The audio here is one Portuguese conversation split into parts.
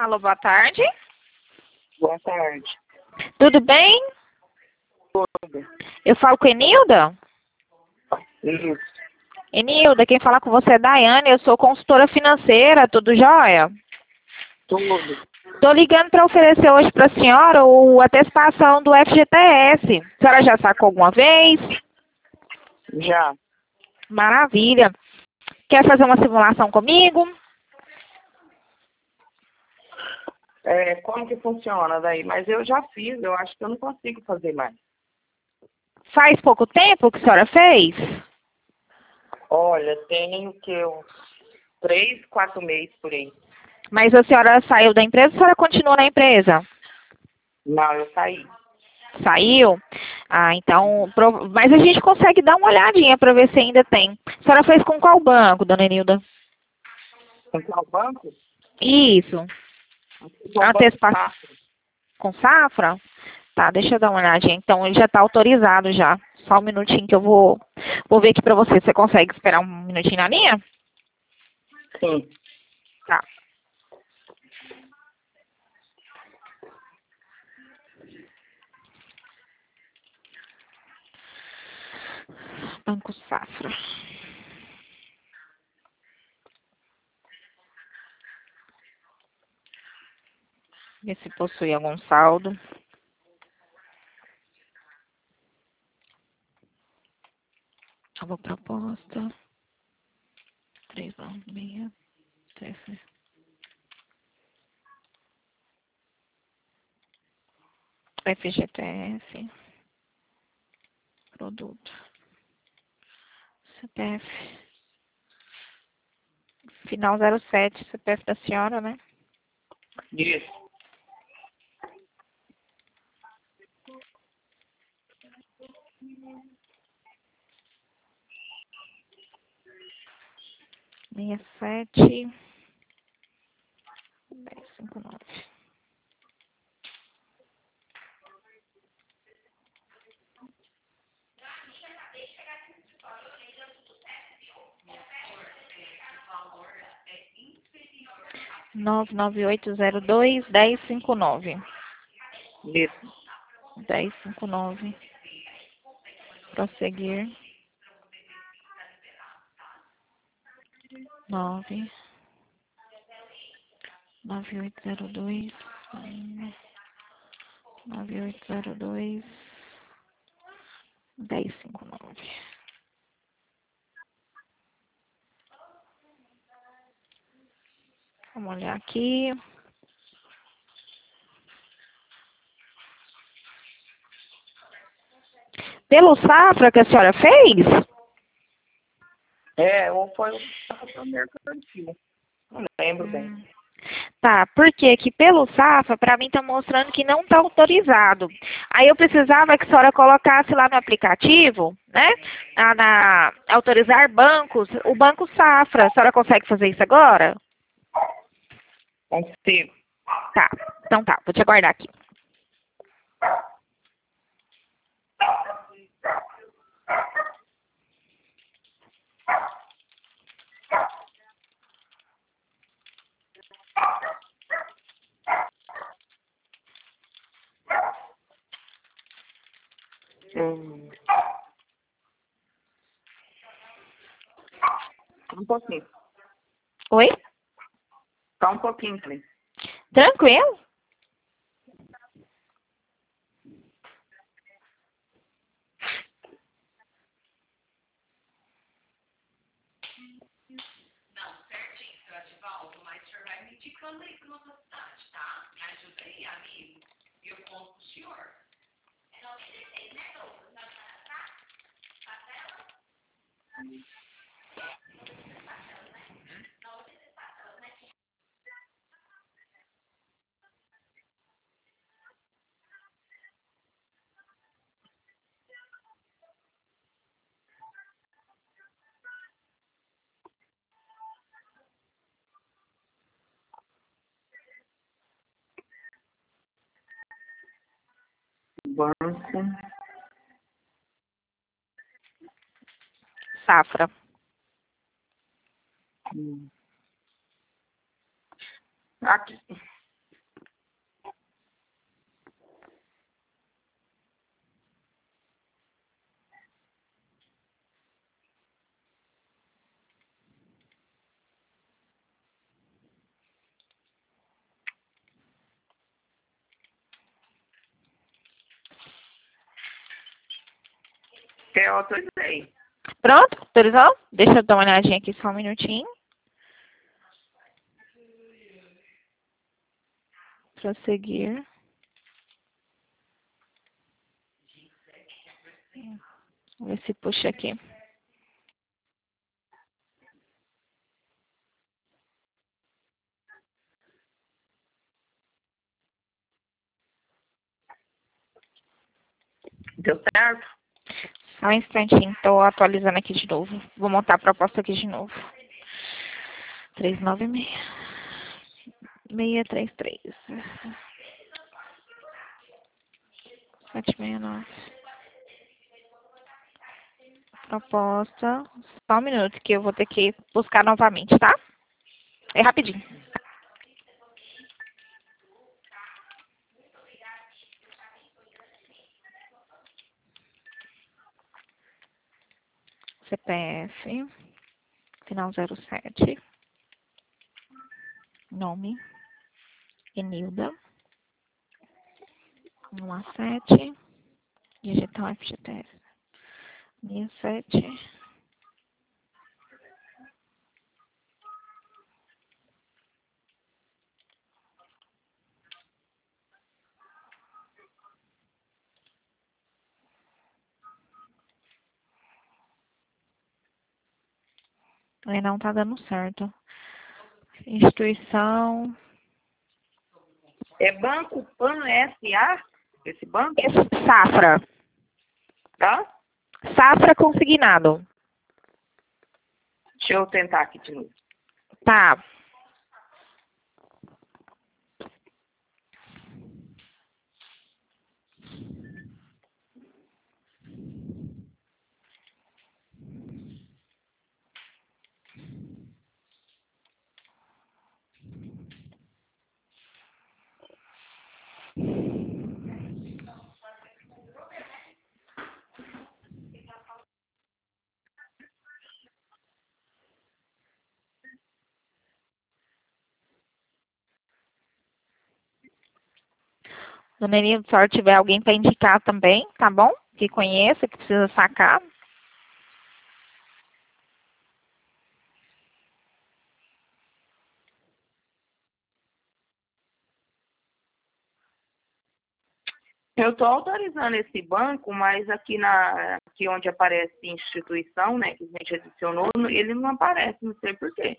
Alô, boa tarde. Boa tarde. Tudo bem? Tudo. Eu falo com Enilda? Isso. Enilda, quem fala com você é Daiane, eu sou consultora financeira, tudo jóia? Tudo. Tô ligando para oferecer hoje para a senhora a antecipação do FGTS. A senhora já sacou alguma vez? Já. Maravilha. Quer fazer uma simulação comigo? Como que funciona daí? Mas eu já fiz, eu acho que eu não consigo fazer mais. Faz pouco tempo que a senhora fez? Olha, tem uns 3, 4 meses por aí. Mas a senhora saiu da empresa ou a senhora continua na empresa? Não, eu saí. Saiu? Ah, então... Mas a gente consegue dar uma olhadinha para ver se ainda tem. A senhora fez com qual banco, dona Enilda? Com qual banco? Isso. Com o Banco Antecipação Safra. com Safra? Tá, deixa eu dar uma olhadinha. Então, ele já está autorizado já. Só um minutinho que eu vou ver aqui para você. Você consegue esperar um minutinho na linha? Sim. Tá. Banco Safra. Ver se possui algum saldo. Nova proposta. 396. FGTS. Produto. CPF. Final 07. CPF da senhora, né? Isso. Meia sete 1059. Nove nove oito zero dois 1059. Isso. 1059. Prosseguir. 9 9802 9802 1059. Vamos olhar aqui. Pelo Safra que a senhora fez? Ou foi o mercantil. Não lembro bem. Tá, porque aqui pelo Safra, para mim tá mostrando que não tá autorizado. Aí eu precisava que a senhora colocasse lá no aplicativo, né? Autorizar bancos, o Banco Safra. A senhora consegue fazer isso agora? Consigo. Tá, então tá, vou te aguardar aqui. Um pouquinho. Oi? Só um pouquinho, Cris. Tranquilo? Banco. Safra. Aqui. Eu autorizei. Pronto? Autorizou? Deixa eu dar uma olhadinha aqui só um minutinho. Prosseguir. Vamos ver se puxa aqui. Deu certo? Só um instantinho, estou atualizando aqui de novo. Vou montar a proposta aqui de novo. 396. 633. 769. Proposta. Só um minuto que eu vou ter que buscar novamente, tá? É rapidinho. CPF. Final 07. Nome. Enilda. 117. Digital FGTS. 67. Aí não tá dando certo. Instituição. É Banco Pan SA? Esse banco? Safra. Tá? Safra consignado. Deixa eu tentar aqui de novo. Tá. Dona Enilda, se a senhora tiver alguém para indicar também, tá bom? Que conheça, que precisa sacar. Eu estou autorizando esse banco, mas aqui onde aparece instituição, né, que a gente adicionou, ele não aparece, não sei por quê.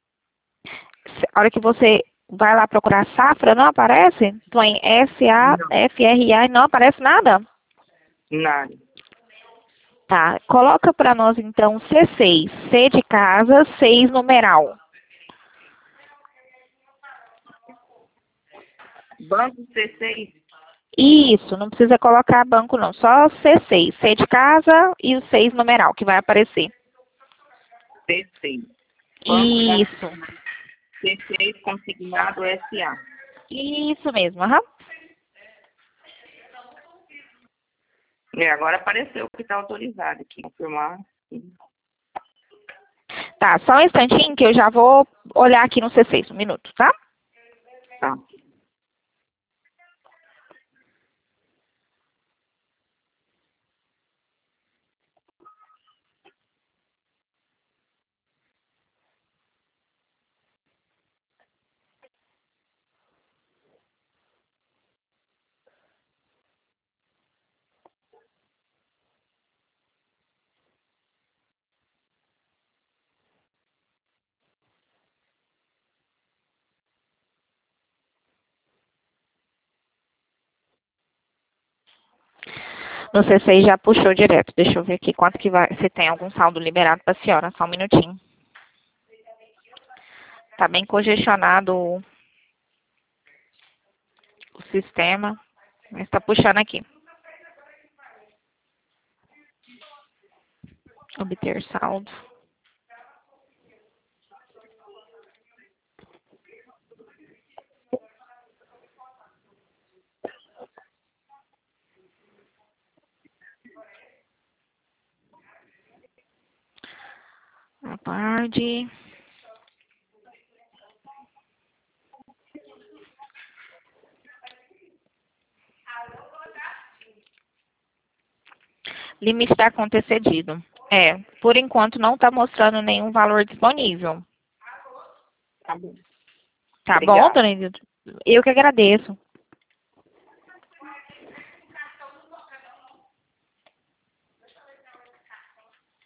A hora que você vai lá procurar safra, não aparece? Põe SA, Não. FRA e não aparece nada? Nada. Tá. Coloca para nós então C6. C de casa, 6 numeral. Banco C6? Isso, não precisa colocar banco não, só C6. C de casa e o 6 numeral que vai aparecer. C6. Banco Isso. C6 consignado SA. Isso mesmo, aham. Agora apareceu que está autorizado aqui. Confirmar. Tá, só um instantinho que eu já vou olhar aqui no C6, um minuto, tá? Tá. No C6 já puxou direto. Deixa eu ver aqui quanto que vai, se tem algum saldo liberado para a senhora. Só um minutinho. Tá bem congestionado o sistema, mas está puxando aqui. Obter saldo. Aguarde. Limite da conta excedido. Por enquanto não está mostrando nenhum valor disponível. Tá bom. Tá bom, Obrigada. dona Edilda? Eu que agradeço.